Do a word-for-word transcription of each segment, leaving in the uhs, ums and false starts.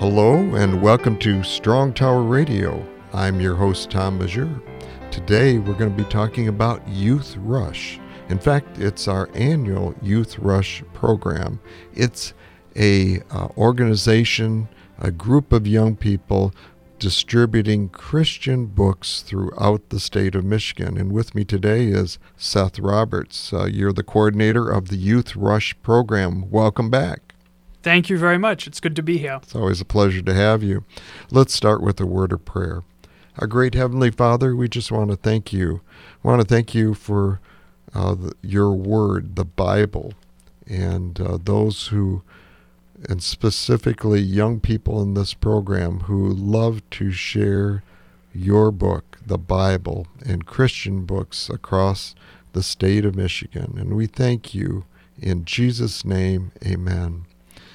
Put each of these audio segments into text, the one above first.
Hello and welcome to Strong Tower Radio. I'm your host, Tom Mazur. Today we're going to be talking about Youth Rush. In fact, it's our annual Youth Rush program. It's a uh, organization, a group of young people distributing Christian books throughout the state of Michigan. And with me today is Seth Roberts. Uh, you're the coordinator of the Youth Rush program. Welcome back. Thank you very much. It's good to be here. It's always a pleasure to have you. Let's start with a word of prayer. Our great Heavenly Father, we just want to thank you. We want to thank you for uh, the, your word, the Bible, and uh, those who, and specifically young people in this program who love to share your book, the Bible, and Christian books across the state of Michigan. And we thank you. In Jesus' name, amen.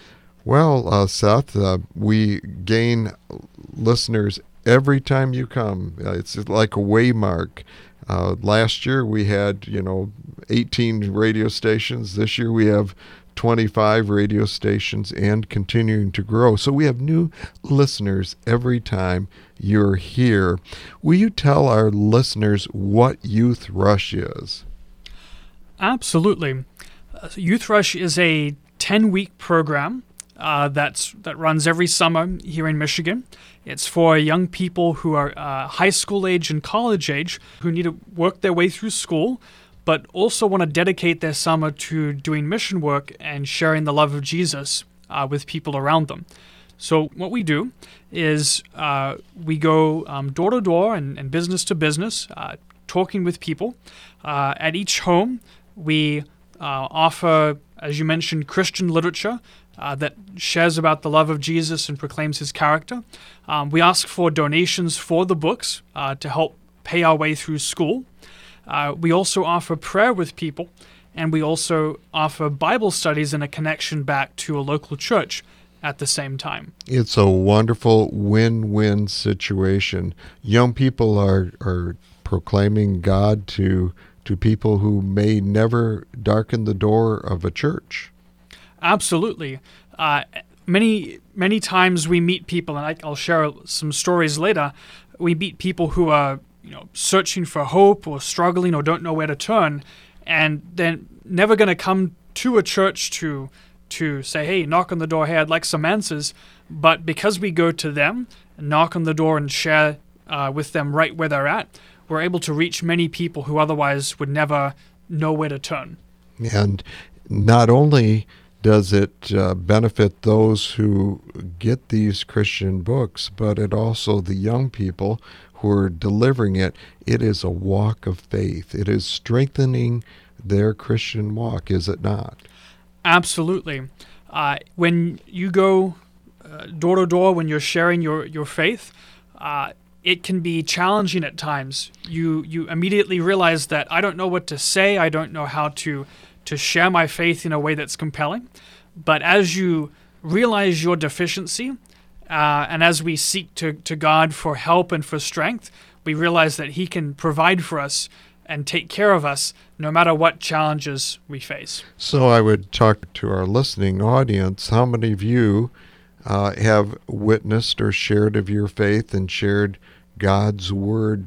Well, uh, Seth, uh, we gain listeners every time you come. Uh, it's like a waymark. Uh, last year we had, you know, eighteen radio stations. This year we have twenty-five radio stations and continuing to grow. So we have new listeners every time you're here. Will you tell our listeners what Youth Rush is? Absolutely. Uh, Youth Rush is a ten-week program Uh, that's that runs every summer here in Michigan. It's for young people who are uh, high school age and college age who need to work their way through school, but also want to dedicate their summer to doing mission work and sharing the love of Jesus uh, with people around them. So what we do is uh, we go um, door to door and, and business to business, uh, talking with people. Uh, at each home, we uh, offer, as you mentioned, Christian literature Uh, that shares about the love of Jesus and proclaims his character. Um, we ask for donations for the books uh, to help pay our way through school. Uh, we also offer prayer with people, and we also offer Bible studies and a connection back to a local church at the same time. It's a wonderful win-win situation. Young people are, are proclaiming God to, to people who may never darken the door of a church. Absolutely. Uh, many many times we meet people, and I, I'll share some stories later. We meet people who are, you know, searching for hope or struggling or don't know where to turn, and they're never going to come to a church to to say, "Hey, knock on the door. Hey, I'd like some answers." But because we go to them, and knock on the door, and share uh, with them right where they're at, we're able to reach many people who otherwise would never know where to turn. And not only does it uh, benefit those who get these Christian books, but it also the young people who are delivering it. It is a walk of faith. It is strengthening their Christian walk, is it not? Absolutely. Uh, when you go uh, door to door, when you're sharing your, your faith, uh, it can be challenging at times. You you immediately realize that I don't know what to say. I don't know how to to share my faith in a way that's compelling. But as you realize your deficiency, uh, and as we seek to, to God for help and for strength, we realize that he can provide for us and take care of us no matter what challenges we face. So I would talk to our listening audience. How many of you uh, have witnessed or shared of your faith and shared God's word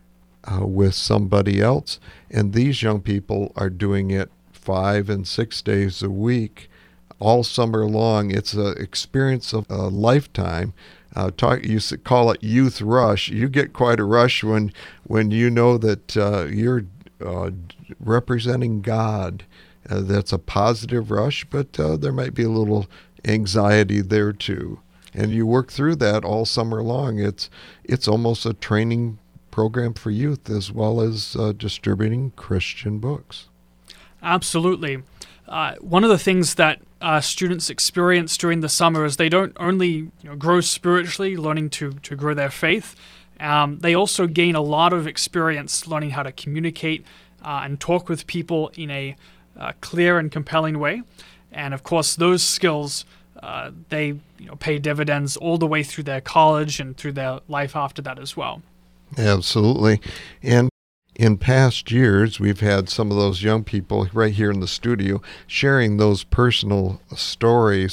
uh, with somebody else? And these young people are doing it five and six days a week, all summer long. It's an experience of a lifetime. Uh, talk, you call it Youth Rush. You get quite a rush when when you know that uh, you're uh, representing God. Uh, that's a positive rush, but uh, there might be a little anxiety there too. And you work through that all summer long. It's it's almost a training program for youth as well as uh, distributing Christian books. Absolutely. Uh, one of the things that uh, students experience during the summer is they don't only you know, grow spiritually, learning to, to grow their faith, um, they also gain a lot of experience learning how to communicate uh, and talk with people in a uh, clear and compelling way. And of course, those skills, uh, they you know, pay dividends all the way through their college and through their life after that as well. Absolutely. And in past years, we've had some of those young people right here in the studio sharing those personal stories.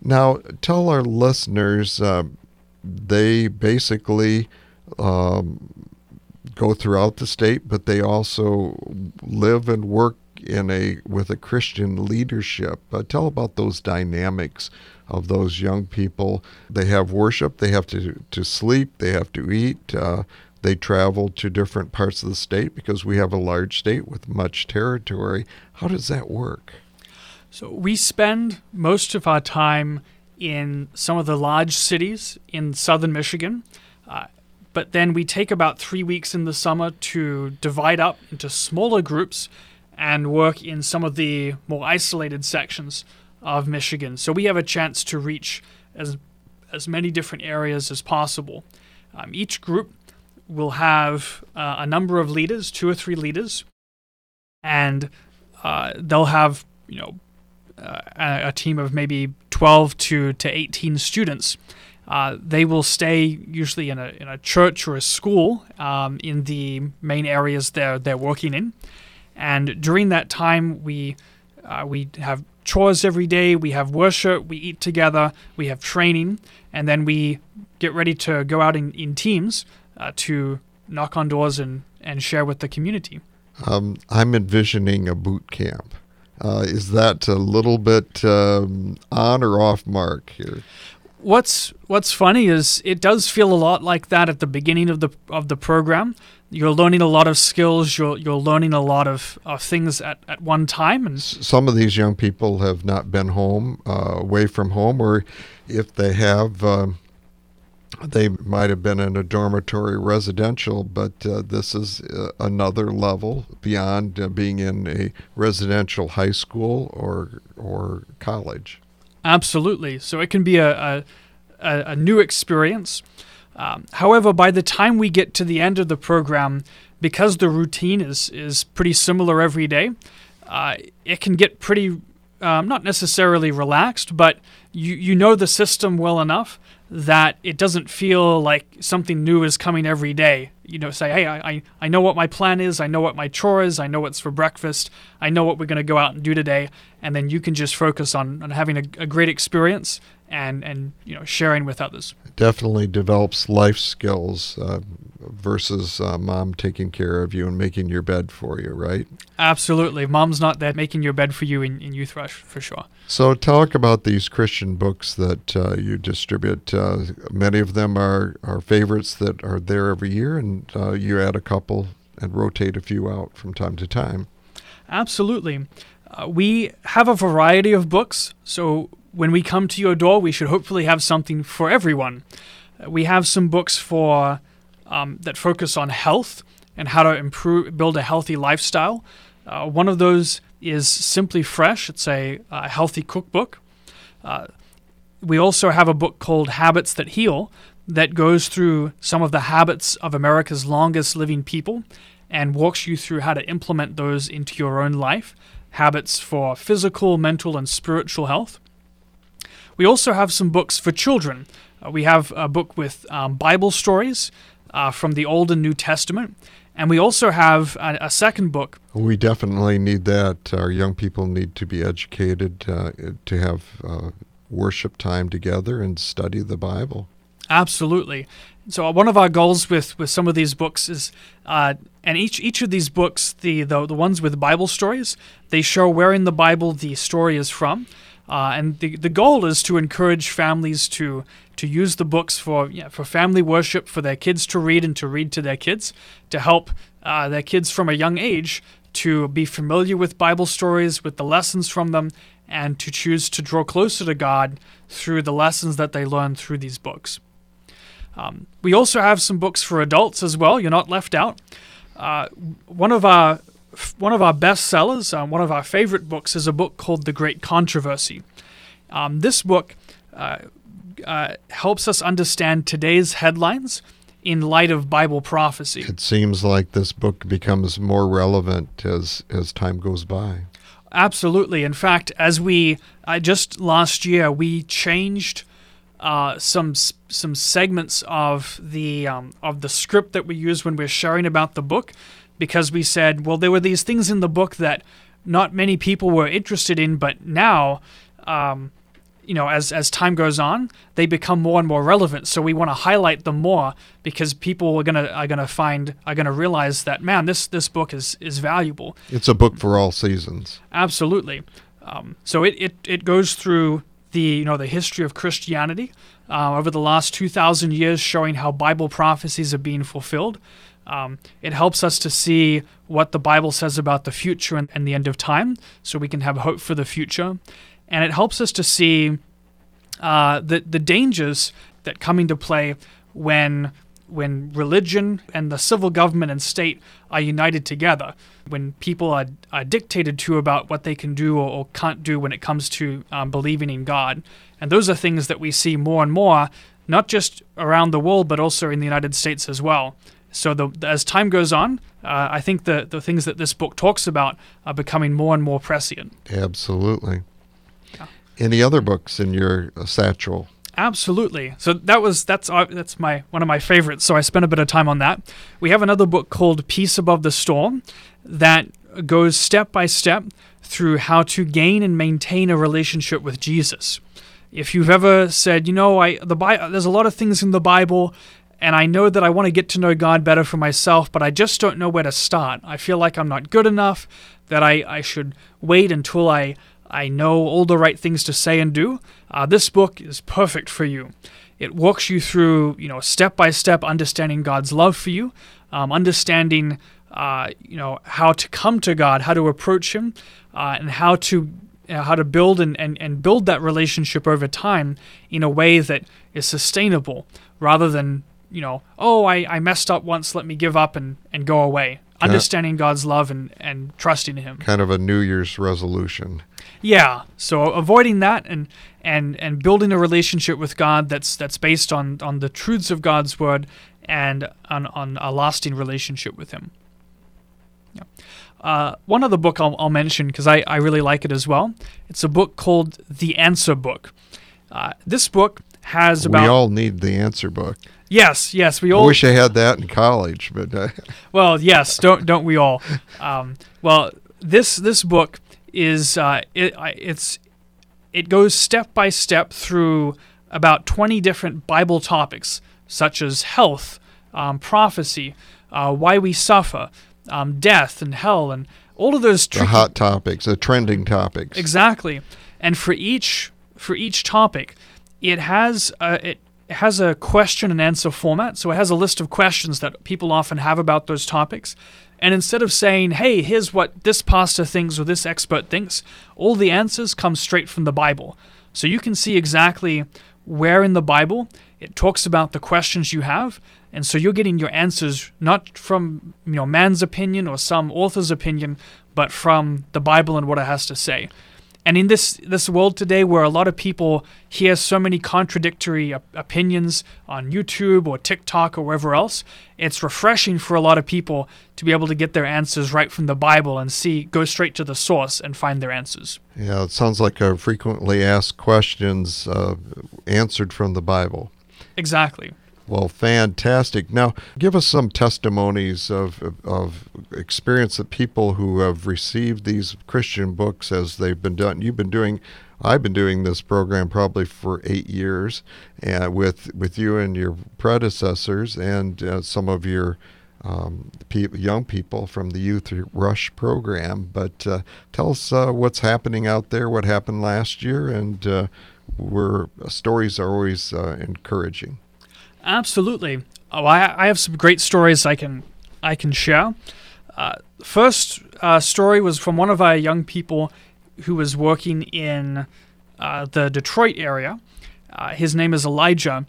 Now, tell our listeners, uh, they basically um, go throughout the state, but they also live and work in a with a Christian leadership. Uh, tell about those dynamics of those young people. They have worship, they have to, to sleep, they have to eat. Uh, they travel to different parts of the state because we have a large state with much territory. How does that work? So we spend most of our time in some of the large cities in southern Michigan, uh, but then we take about three weeks in the summer to divide up into smaller groups and work in some of the more isolated sections of Michigan. So we have a chance to reach as as many different areas as possible. Um, each group will have uh, a number of leaders, two or three leaders, and uh, they'll have, you know, uh, a, a team of maybe twelve to, to eighteen students. Uh, they will stay usually in a in a church or a school um, in the main areas they're they're working in. And during that time, we uh, we have chores every day, we have worship, we eat together, we have training, and then we get ready to go out in, in teams uh, to knock on doors and, and share with the community. Um, I'm envisioning a boot camp. Uh, is that a little bit um, on or off mark here? What's What's funny is it does feel a lot like that at the beginning of the of the program. You're learning a lot of skills. You're you're learning a lot of, of things at, at one time. And some of these young people have not been home, uh, away from home, or if they have, um, they might have been in a dormitory residential. But uh, this is uh, another level beyond uh, being in a residential high school or or college. Absolutely. So it can be a, a, a new experience. Um, however, by the time we get to the end of the program, because the routine is, is pretty similar every day, uh, it can get pretty, um, not necessarily relaxed, but you, you know the system well enough that it doesn't feel like something new is coming every day. You know, say, hey, I, I know what my plan is, I know what my chore is, I know what's for breakfast, I know what we're going to go out and do today, and then you can just focus on, on having a, a great experience and, and you know sharing with others. Definitely develops life skills uh, versus uh, mom taking care of you and making your bed for you, right? Absolutely. Mom's not there making your bed for you in, in Youth Rush, for sure. So talk about these Christian books that uh, you distribute. Uh, many of them are, are favorites that are there every year, and uh, you add a couple and rotate a few out from time to time. Absolutely. Uh, we have a variety of books, so when we come to your door, we should hopefully have something for everyone. Uh, we have some books for um, that focus on health and how to improve, build a healthy lifestyle. Uh, one of those is Simply Fresh. It's a, a healthy cookbook. Uh, we also have a book called Habits That Heal that goes through some of the habits of America's longest living people and walks you through how to implement those into your own life. Habits for physical, mental, and spiritual health. We also have some books for children. Uh, we have a book with um, Bible stories uh, from the Old and New Testament. And we also have a, a second book. We definitely need that. Our young people need to be educated, uh, to have uh, worship time together and study the Bible. Absolutely. So one of our goals with, with some of these books is, uh, and each each of these books, the, the the ones with Bible stories, they show where in the Bible the story is from. Uh, and the the goal is to encourage families to to use the books for yeah, for family worship, for their kids to read and to read to their kids, to help uh, their kids from a young age to be familiar with Bible stories, with the lessons from them, and to choose to draw closer to God through the lessons that they learn through these books. Um, we also have some books for adults as well. You're not left out. Uh, one of our one of our best sellers, uh, one of our favorite books, is a book called The Great Controversy. Um, this book uh, uh, helps us understand today's headlines in light of Bible prophecy. It seems like this book becomes more relevant as as time goes by. Absolutely. In fact, as we uh, just last year, we changed uh, some some segments of the um, of the script that we use when we're sharing about the book, because we said, well, there were these things in the book that not many people were interested in, but now um, you know, as as time goes on, they become more and more relevant. So we want to highlight them more because people are gonna are gonna find are gonna realize that, man, this this book is is valuable. It's a book for all seasons. Absolutely. Um, so it, it it goes through the you know the history of Christianity uh, over the last two thousand years, showing how Bible prophecies are being fulfilled. Um, it helps us to see what the Bible says about the future and, and the end of time, so we can have hope for the future. And it helps us to see uh, the the dangers that come into play when when religion and the civil government and state are united together, when people are, are dictated to about what they can do or, or can't do when it comes to um, believing in God. And those are things that we see more and more, not just around the world, but also in the United States as well. So the, as time goes on, uh, I think the, the things that this book talks about are becoming more and more prescient. Absolutely. Yeah. Any other books in your uh, satchel? Absolutely. So that was that's uh, that's my one of my favorites. So I spent a bit of time on that. We have another book called Peace Above the Storm that goes step by step through how to gain and maintain a relationship with Jesus. If you've ever said, you know, I the Bi- there's a lot of things in the Bible, and I know that I want to get to know God better for myself, but I just don't know where to start. I feel like I'm not good enough, that I, I should wait until I I know all the right things to say and do. Uh, this book is perfect for you. It walks you through, you know, step by step, understanding God's love for you, um, understanding, uh, you know, how to come to God, how to approach Him, uh, and how to you know, how to build and, and, and build that relationship over time in a way that is sustainable, rather than, you know, oh, I, I messed up once, let me give up and, and go away. Understanding God's love and, and trusting Him. Kind of a New Year's resolution. Yeah, so avoiding that and and and building a relationship with God that's that's based on, on the truths of God's Word and on, on a lasting relationship with Him. Yeah. Uh, one other book I'll, I'll mention, because I, I really like it as well. It's a book called The Answer Book. Uh, this book has about... We all need the answer book. Yes, yes, we all... I wish I had that in college, but... Uh... Well, yes, don't don't we all? Um, well, this this book is uh, it it's it goes step by step through about twenty different Bible topics, such as health, um, prophecy, uh, why we suffer, um, death and hell, and all of those tricky... the hot topics, the trending topics. Exactly, and for each for each topic, it has uh, it. It has a question and answer format, so it has a list of questions that people often have about those topics. And instead of saying, hey, here's what this pastor thinks or this expert thinks, all the answers come straight from the Bible. So you can see exactly where in the Bible it talks about the questions you have, and so you're getting your answers not from, you know, man's opinion or some author's opinion, but from the Bible and what it has to say. And in this this world today, where a lot of people hear so many contradictory op- opinions on YouTube or TikTok or wherever else, it's refreshing for a lot of people to be able to get their answers right from the Bible and see, go straight to the source and find their answers. Yeah, it sounds like a frequently asked questions uh, answered from the Bible. Exactly. Well, fantastic. Now, give us some testimonies of, of of experience of people who have received these Christian books as they've been done. You've been doing, I've been doing this program probably for eight years, uh, with with you and your predecessors and uh, some of your um, pe- young people from the Youth Rush program. But uh, tell us uh, what's happening out there, what happened last year, and uh, we're, stories are always uh, encouraging. Absolutely. Oh, I, I have some great stories I can I can share. Uh, first uh, story was from one of our young people who was working in uh, the Detroit area. Uh, his name is Elijah.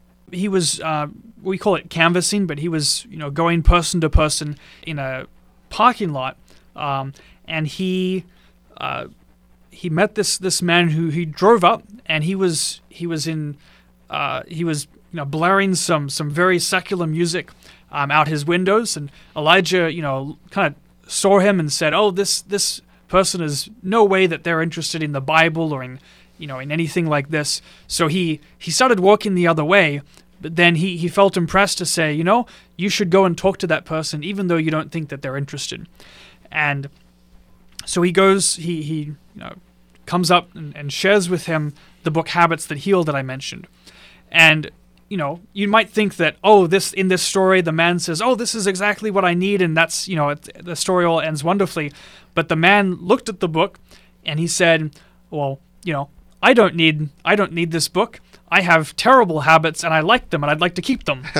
He was uh, we call it canvassing, but he was you know going person to person in a parking lot, um, and he uh, he met this this man who he drove up, and he was he was in uh, he was. you know, blaring some some very secular music um, out his windows, and Elijah, you know, kind of saw him and said, "Oh, this this person is no way that they're interested in the Bible or in, you know, in anything like this." So he he started walking the other way, but then he he felt impressed to say, "You know, you should go and talk to that person, even though you don't think that they're interested." And so he goes, he he you know, comes up and, and shares with him the book Habits That Heal that I mentioned. And, you know, you might think that, oh, this in this story, the man says, oh, this is exactly what I need, and that's, you know, it, the story all ends wonderfully. But the man looked at the book, and he said, well, you know, I don't need, I don't need this book. I have terrible habits, and I like them, and I'd like to keep them.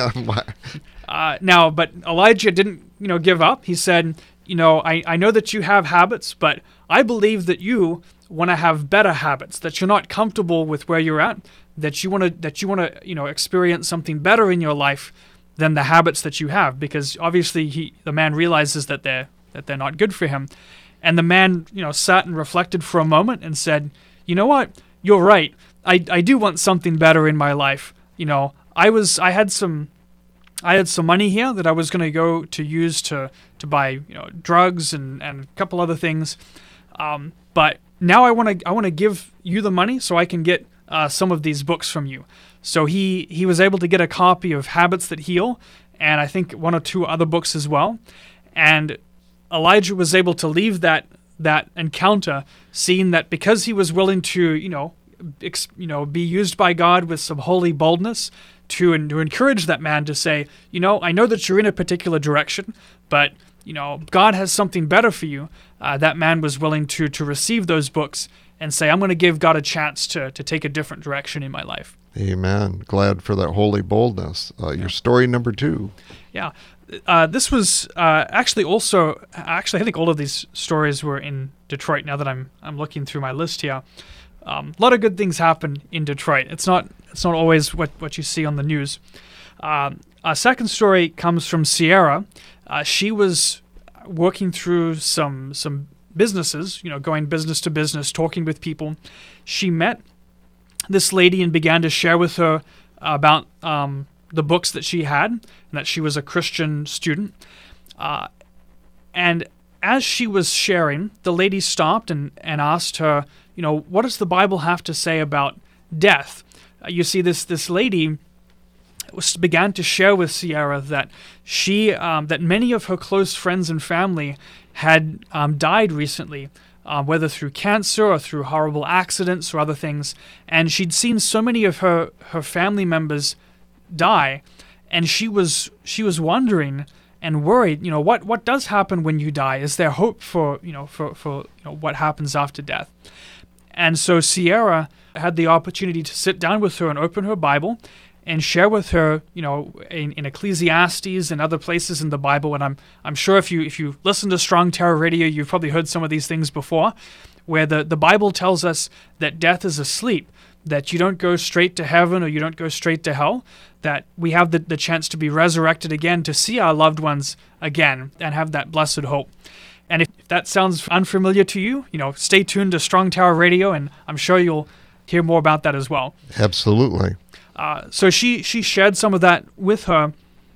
uh, now, but Elijah didn't, you know, give up. He said, you know, I, I know that you have habits, but I believe that you want to have better habits, that you're not comfortable with where you're at, that you want to that you want to you know experience something better in your life than the habits that you have, because obviously he the man realizes that they're that they're not good for him. And the man, you know, sat and reflected for a moment and said, you know what, you're right. I, I do want something better in my life. You know, I was I had some I had some money here that I was going to go to use to to buy, you know, drugs and, and a couple other things. Um, but now I want to I want to give you the money so I can get uh, some of these books from you. So he he was able to get a copy of Habits That Heal, and I think one or two other books as well. And Elijah was able to leave that that encounter, seeing that because he was willing to, you know, ex, you know, be used by God with some holy boldness to and to encourage that man to say, you know, I know that you're in a particular direction, but you know, God has something better for you. Uh, that man was willing to to receive those books and say, I'm going to give God a chance to to take a different direction in my life. Amen. Glad for that holy boldness. Uh, your story number two. Yeah. Uh, this was uh, actually also, actually I think all of these stories were in Detroit now that I'm I'm looking through my list here. Um, a lot of good things happen in Detroit. It's not it's not always what, what you see on the news. Um, our second story comes from Sierra. Uh, she was working through some some businesses, you know, going business to business, talking with people. She met this lady and began to share with her about um, the books that she had, and that she was a Christian student. Uh, and as she was sharing, the lady stopped and, and asked her, you know, what does the Bible have to say about death? Uh, you see, this this lady was, began to share with Sierra that she, um, that many of her close friends and family had um, died recently, uh, whether through cancer or through horrible accidents or other things. And she'd seen so many of her, her family members die, and she was she was wondering and worried, you know, what what does happen when you die? Is there hope for, you know, for, for you know, what happens after death? And so Sierra had the opportunity to sit down with her and open her Bible and share with her, you know, in, in Ecclesiastes and other places in the Bible. And I'm I'm sure if you if you listen to Strong Tower Radio, you've probably heard some of these things before, where the, the Bible tells us that death is a sleep, that you don't go straight to heaven or you don't go straight to hell, that we have the, the chance to be resurrected again, to see our loved ones again and have that blessed hope. And if that sounds unfamiliar to you, you know, stay tuned to Strong Tower Radio, and I'm sure you'll hear more about that as well. Absolutely. Uh, so she, she shared some of that with her,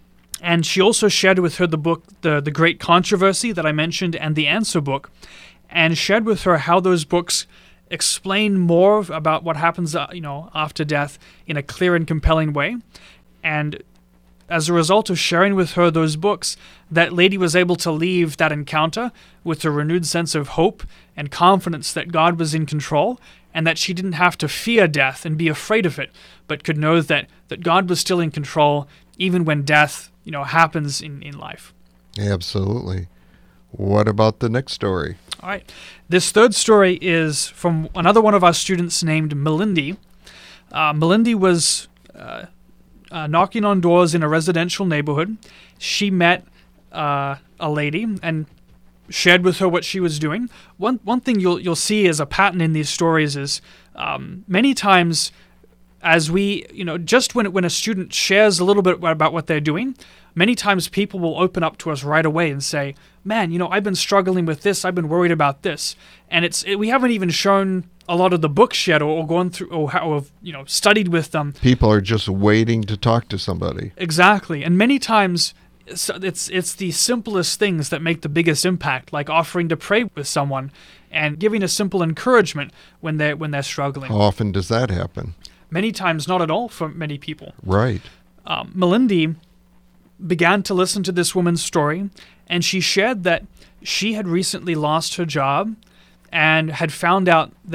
and she also shared with her the book, the, the Great Controversy that I mentioned, and the Answer Book, and shared with her how those books explain more about what happens, uh, you know, after death in a clear and compelling way. And as a result of sharing with her those books, that lady was able to leave that encounter with a renewed sense of hope and confidence that God was in control, and that she didn't have to fear death and be afraid of it, but could know that, that God was still in control even when death, you know, happens in, in life. Absolutely. What about the next story? All right. This third story is from another one of our students named Melindy. Uh, Melindy was uh, uh, knocking on doors in a residential neighborhood. She met uh, a lady and shared with her what she was doing. One one thing you'll you'll see as a pattern in these stories is um, many times as we, you know, just when when a student shares a little bit about what they're doing, many times people will open up to us right away and say, man, you know, I've been struggling with this, I've been worried about this. And it's it, we haven't even shown a lot of the books yet, or, or gone through, or, how, or you know, studied with them. People are just waiting to talk to somebody. Exactly. And many times it's, it's it's the simplest things that make the biggest impact, like offering to pray with someone and giving a simple encouragement when they're, when they're struggling. How often does that happen? Many times, not at all for many people. Right. Um, Melindy began to listen to this woman's story, and she shared that she had recently lost her job and had found out that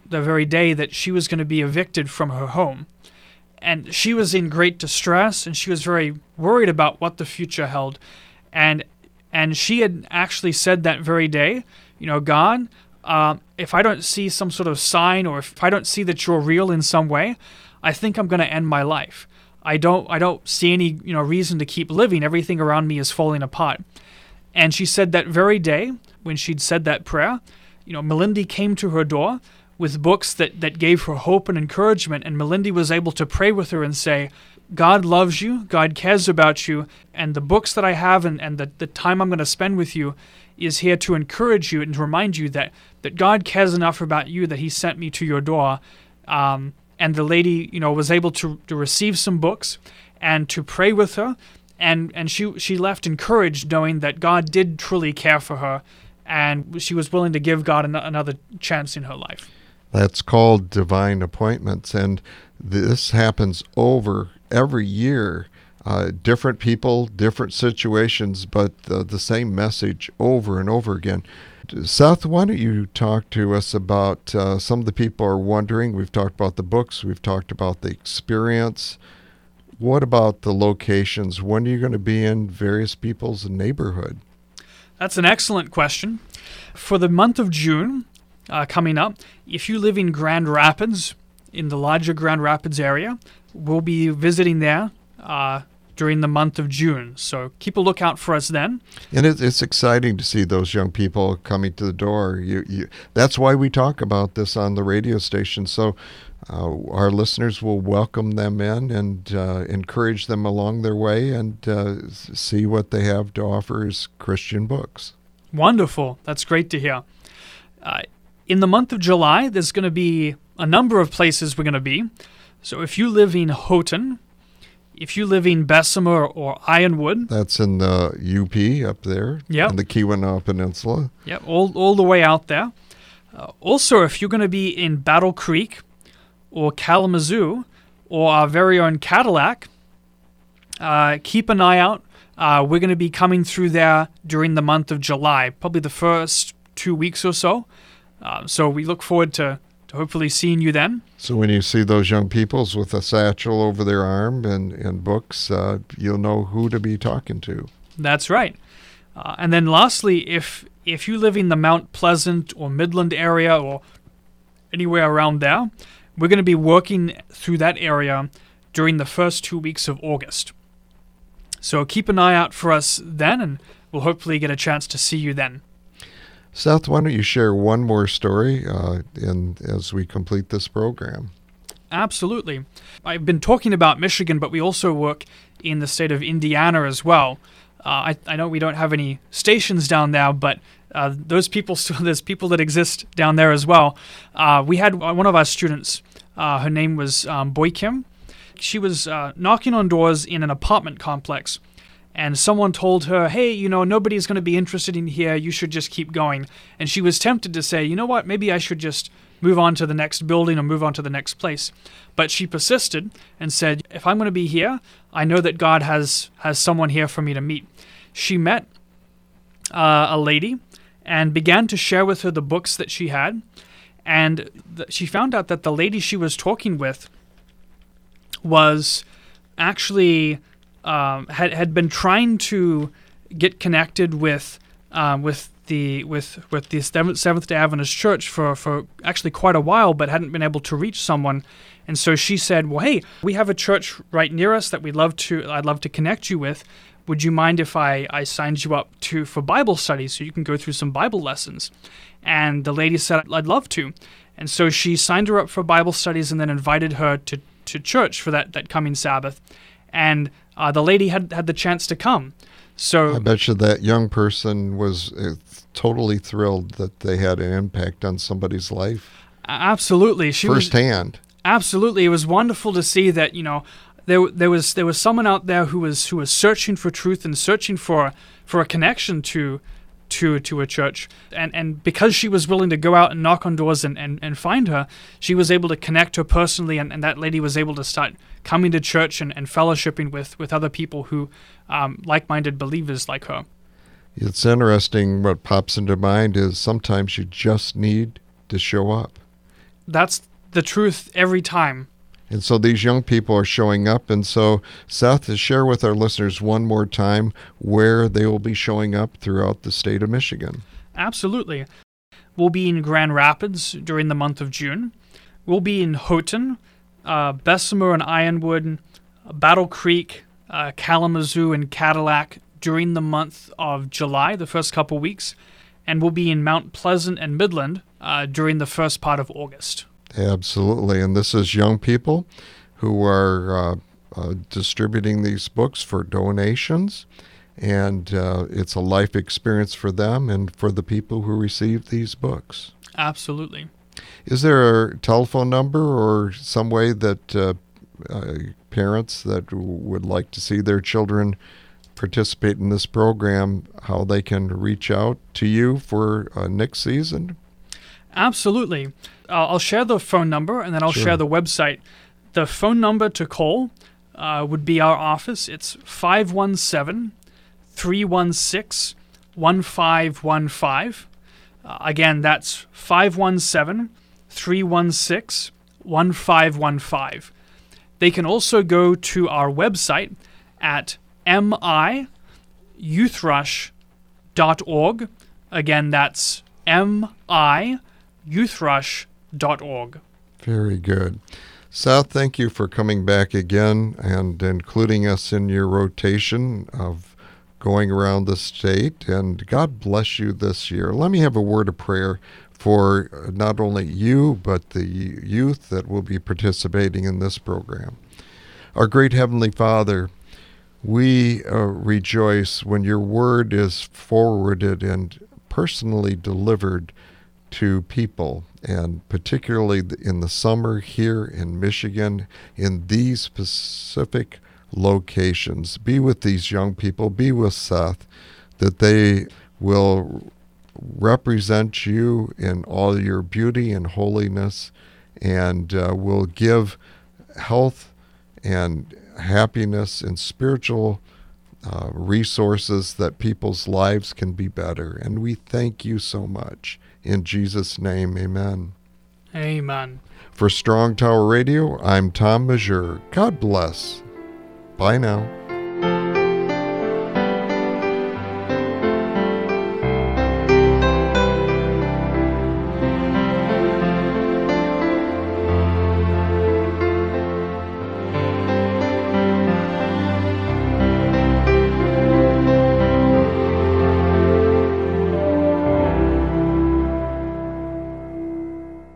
the very day that she was going to be evicted from her home. And she was in great distress, and she was very worried about what the future held. And and she had actually said that very day, you know, God, uh, if I don't see some sort of sign, or if I don't see that you're real in some way, I think I'm going to end my life. I don't I don't see any, you know, reason to keep living. Everything around me is falling apart. And she said that very day, when she'd said that prayer, you know, Melindy came to her door with books that, that gave her hope and encouragement, and Melindy was able to pray with her and say, God loves you, God cares about you, and the books that I have and, and the, the time I'm going to spend with you is here to encourage you and to remind you that, that God cares enough about you that he sent me to your door. Um, and the lady, you know, was able to, to receive some books and to pray with her, and, and she, she left encouraged, knowing that God did truly care for her, and she was willing to give God an, another chance in her life. That's called divine appointments, and this happens over every year. Uh, different people, different situations, but uh, the same message over and over again. Seth, why don't you talk to us about uh, some of the people are wondering. We've talked about the books, we've talked about the experience. What about the locations? When are you going to be in various people's neighborhood? That's an excellent question. For the month of June, Uh, coming up, if you live in Grand Rapids, in the larger Grand Rapids area, we'll be visiting there uh, during the month of June. So keep a lookout for us then. And it, it's exciting to see those young people coming to the door. You, you, that's why we talk about this on the radio station. So uh, our listeners will welcome them in and uh, encourage them along their way, and uh, see what they have to offer as Christian books. Wonderful. That's great to hear. Uh, In the month of July, there's going to be a number of places we're going to be. So if you live in Houghton, if you live in Bessemer or Ironwood. That's in the U P up there, yep. in the Keweenaw Peninsula. Yeah, all, all the way out there. Uh, also, if you're going to be in Battle Creek or Kalamazoo or our very own Cadillac, uh, keep an eye out. Uh, we're going to be coming through there during the month of July, probably the first two weeks or so. Uh, so we look forward to, to hopefully seeing you then. So when you see those young peoples with a satchel over their arm and, and books, uh, you'll know who to be talking to. That's right. Uh, and then lastly, if if you live in the Mount Pleasant or Midland area or anywhere around there, we're going to be working through that area during the first two weeks of August. So keep an eye out for us then, and we'll hopefully get a chance to see you then. Seth, why don't you share one more story uh, in, as we complete this program? Absolutely. I've been talking about Michigan, but we also work in the state of Indiana as well. Uh, I, I know we don't have any stations down there, but uh, those people still, there's people that exist down there as well. Uh, we had one of our students, uh, her name was um, Boy Kim. She was uh, knocking on doors in an apartment complex. And someone told her, hey, you know, nobody's going to be interested in here. You should just keep going. And she was tempted to say, you know what, maybe I should just move on to the next building or move on to the next place. But she persisted and said, if I'm going to be here, I know that God has, has someone here for me to meet. She met uh, a lady and began to share with her the books that she had. And th- she found out that the lady she was talking with was actually... Um, had had been trying to get connected with um, with the with with the Seventh-day Adventist Church for, for actually quite a while, but hadn't been able to reach someone. And so she said, "Well, hey, we have a church right near us that we'd love to I'd love to connect you with. Would you mind if I, I signed you up to for Bible studies so you can go through some Bible lessons?" And the lady said, "I'd love to." And so she signed her up for Bible studies and then invited her to, to church for that, that coming Sabbath. And uh, the lady had, had the chance to come. So I bet you that young person was uh, totally thrilled that they had an impact on somebody's life. Absolutely. She Firsthand. Was, absolutely. It was wonderful to see that, you know, there there was there was someone out there who was who was searching for truth and searching for for a connection to to to a church. And and because she was willing to go out and knock on doors and, and, and find her, she was able to connect her personally, and, and that lady was able to start coming to church and, and fellowshipping with, with other people who um, like-minded believers like her. It's interesting. What pops into mind is sometimes you just need to show up. That's the truth every time. And so these young people are showing up. And so, Seth, to share with our listeners one more time where they will be showing up throughout the state of Michigan. Absolutely. We'll be in Grand Rapids during the month of June. We'll be in Houghton, uh, Bessemer and Ironwood, Battle Creek, uh, Kalamazoo, and Cadillac during the month of July, the first couple weeks. And we'll be in Mount Pleasant and Midland uh, during the first part of August. Absolutely. And this is young people who are uh, uh, distributing these books for donations. And uh, it's a life experience for them and for the people who receive these books. Absolutely. Is there a telephone number or some way that uh, uh, parents that would like to see their children participate in this program, how they can reach out to you for uh, next season? Absolutely. Uh, I'll share the phone number, and then I'll Sure. share the website. The phone number to call uh, would be our office. It's five one seven, three one six, one five one five. Uh, again, that's five one seven, three one six, one five one five. They can also go to our website at m i youth rush dot org. Again, that's m i youth rush dot org. Very good. Seth, thank you for coming back again and including us in your rotation of going around the state. And God bless you this year. Let me have a word of prayer for not only you, but the youth that will be participating in this program. Our great Heavenly Father, we uh, rejoice when your word is forwarded and personally delivered to people, and particularly in the summer here in Michigan, in these specific locations. Be with these young people, be with Seth, that they will represent you in all your beauty and holiness, and uh, will give health and happiness and spiritual uh, resources that people's lives can be better. And we thank you so much. In Jesus' name, amen. Amen. For Strong Tower Radio, I'm Tom Majeur. God bless. Bye now.